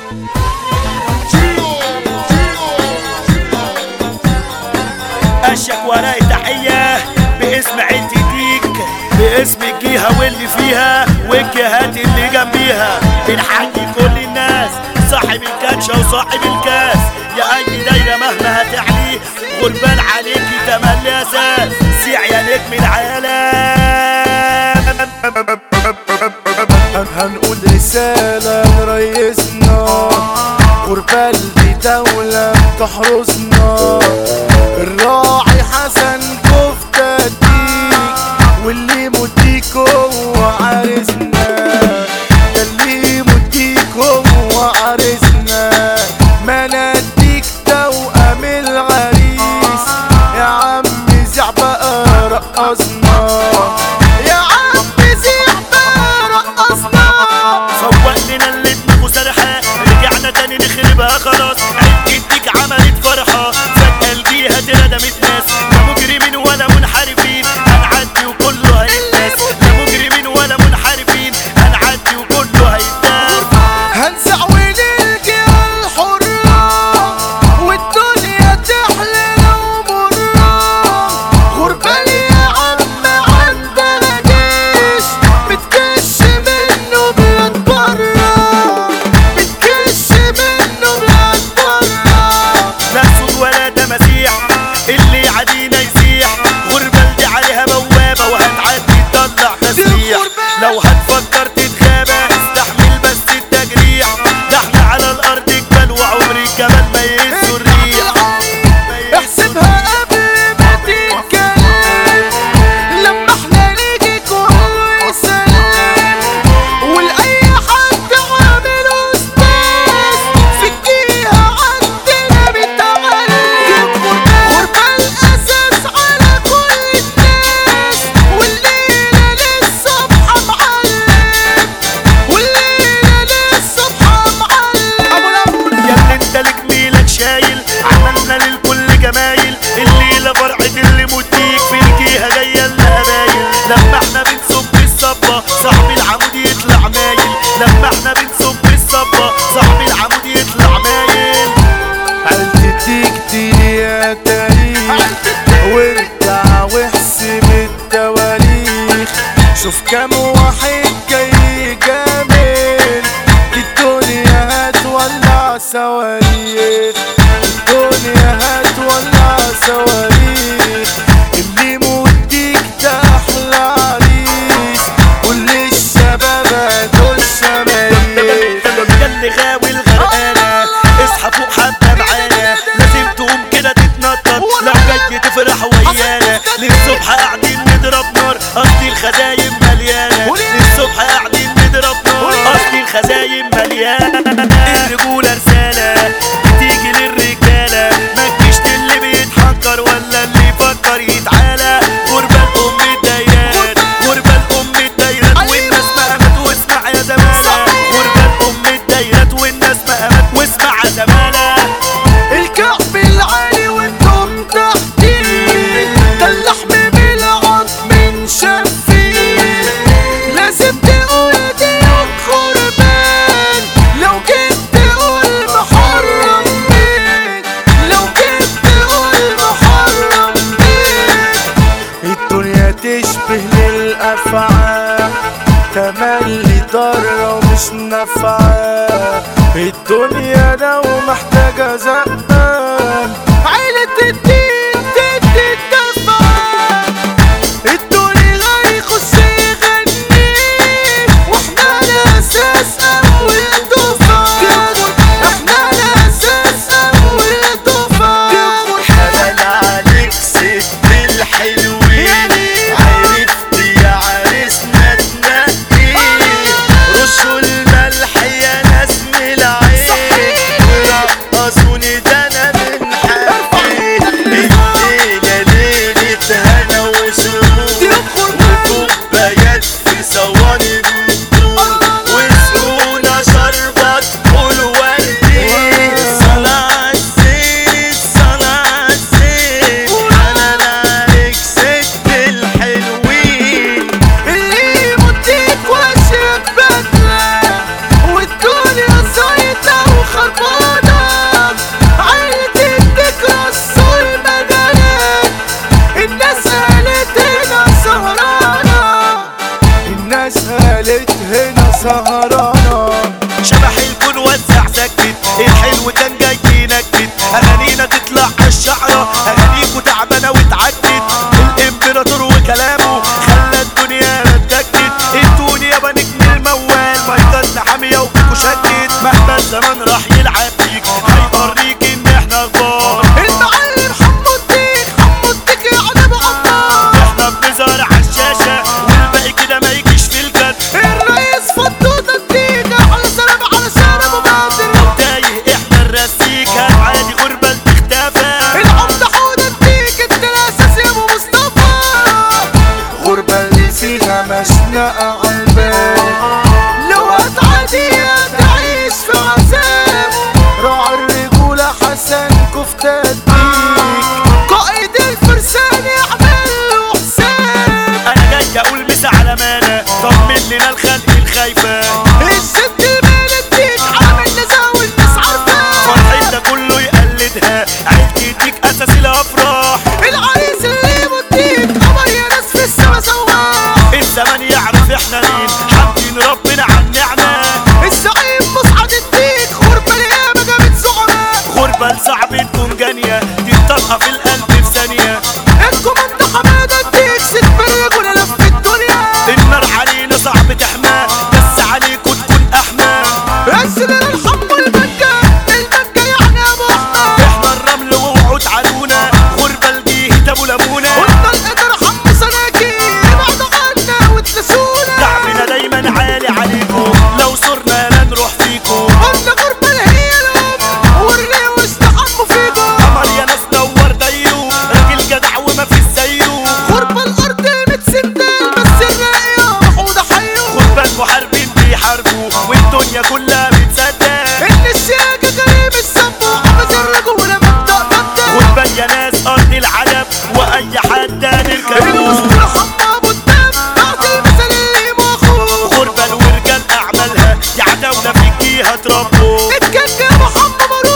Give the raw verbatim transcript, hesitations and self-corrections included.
اشك وراي تحية باسم عيلتي ديك، باسم الجهة واللي فيها والجهات اللي جنبيها. بنحيي كل الناس، صاحب الكاتشة وصاحب الكاس. يا اي دايرة مهما هتعلي غربان عليكي تملي اساس. سيع يا نجم العالم. هنقول رسالة لريسنا، غربال دي دولة بتحرسنا. الراعي حسن كفتة ديك، واللي مديك هو عرسنا. ده اللي مديك هو عرسنا. ما نديك توأم العريس، يا عم زع بقى رقصنا. يا عم زع بقى رقصنا. سوق لنا اللي دماغه سرحة، رجعنا تاني نخربها خلاص. عيد جدك عملت فرحة، فجأة الجيهة ردمت ناس. لا مجرمين ولا منحرفين، هنعدي وكله هيتناس. لا مجرمين ولا منحرفين، هنعدي وكله هيتناس. هنزعول الجهة الحرة، والدنيا تحلى لو مرة. غربال يا عم عندنا جيش، بتكش منه بلاد برا. بتكش منه بلاد برا. لا سود ولا تماسيح، اللي يعدينا يسيح. غربال دي عليها بوابة وهتعدي تطلع تسريح. لو هتفكر تتغابى استحمل بس التجريح. ده احنا على الارض جبال وعمر الجبل ما يهزوا الريح. احسبها قبل ما تتكلم، لما احنا نيجي كله يسلم. ولأي حد عامل استاذ، في الجهة عندنا بتعلم. غربال اساس على كل الناس، والليلة للصبح معلم. والليلة للصبح معلم. يا اللي انت لك ميلك شايل، عملنا للكل جمايل. الليلة فرحة اللي مديك، في الجهة جاية لنا قبايل. لما احنا بنصب الصبة صاحب العمود يطلع مايل. لما احنا بنصب الصبة صاحب العمود يطلع مايل. عيلتك دي يا تاريخ، وارجع واحسب التواريخ. شوف كام واحد جاي جامل، الدنيا هتولع صواريخ. الدنيا هتولع صواريخ. اللي مديك ده احلى عريس، كل الشباب دول شمايل. يا اللي غاوي الغرقانة اصحى فوق حتى معانا. لازم تقوم كده تتنطط لو جاي تفرح ويانا. للصبح قاعدين نضرب نار، قصدي الخزاين مليانة. للصبح قاعدين نضرب نار، قصدي الخزاين مليانة. الرجولة رسالة بتيجي للرجالة، متجيش اللي بيتحنكر ولا اللي يفكر يتعالى. غربال أم الدايرات، غربال أم الدايرات، والناس مهمت واسمع يا زمالة. غربال أم الدايرات والناس مهمت واسمع يا زمالة. الكعب العالي وانتم تحتيه، ده اللحم بالعظم شفيه. لازم تقول دي غربان، لو جيت تقول محرم بيك. لو جيت تقول محرم بيك. الدنيا تشبه للأفعال، تملي ضارة ومش نافعة. الدنيا لو محتاجة زقان، عيلة الدين تدي الدفعة. الدنيا هيخش يغني، واحنا الأساس أول دفعة. احنا الأساس أول دفعة. حلال عليك ست الحلوين، عرفت يا عرسنا تنقي. رشوا الملح يا ناس من العين، ورقصوني ده انا من حقي. الزمن راح يلعب بيك هيوريك ان احنا كبار. المعلم حمو الديك حمو الديك يعني بعطار. احنا بنظهر عالشاشة والباقي كده ما يجيش في الجد. الرئيس فضوط الديك على سلام على سلام وبادر. تايه احنا الرسيكة عادي غربة تختفى. العمدة حود الديك انت الاساس يا ابو مصطفى. غربة اللي فيها مشنقة عالبال. لو هتعديها تعيش في عذاب. راعي الرجولة حسن كفتة الديك. قائد الفرسان يعمل له حساب. انا جاي اقول مسا على مانا طمن لنا الخلق الخايفة. الست المال الديك عامل نزاهة والناس عارفاه. فرحي ده كله يقلدها عيلتي ديك اساس الافراح. العريس اللي مديك قمر يا ناس في السما سواح. الزمن يعرف احنا مين حامدين ربنا على النعمة. الزعيم مسعد الديك غربة الياما جابت زعماء. غربة صعب تكون جانية دي بطلقة في القلب في ثانية. الكوماندا حمادة الديك ست بالرجولة لف الدنيا. النار علينا صعب تحمى بس عليكوا تكون احمى. السلال الحمو المنجا المنجا يعني ابو احمد. احنا الرمل ووعود علونا غربة الجيه ابو لمونة. قلنا القدر حمو سناكي ابعدوا عنا وتنسونا. دعمنا دايما عالي عليكم لو صرنا لا نروح فيكم. قلنا غربة اللي هي الام ورني واستحموا فيكم. قمر يا ناس دور دايرو راجل جدع وما فيش زيه. غربة الارض متسندل بس الراقية محودة حيو. غربة المحاربين بيحاربوا والدنيا كلها بتصدق. ان الشياكة قريب السب وحافظ الرجولة مبدأ مبدأ. غربة يا ناس ارض العجب واي حد نركبه. الاسطورة حمى ابو الدم بعد المثل اللي ماخوه. غربة ورجال اعمالها يا عتاولة في الجهة تربوا. اتكلم محمد مروه.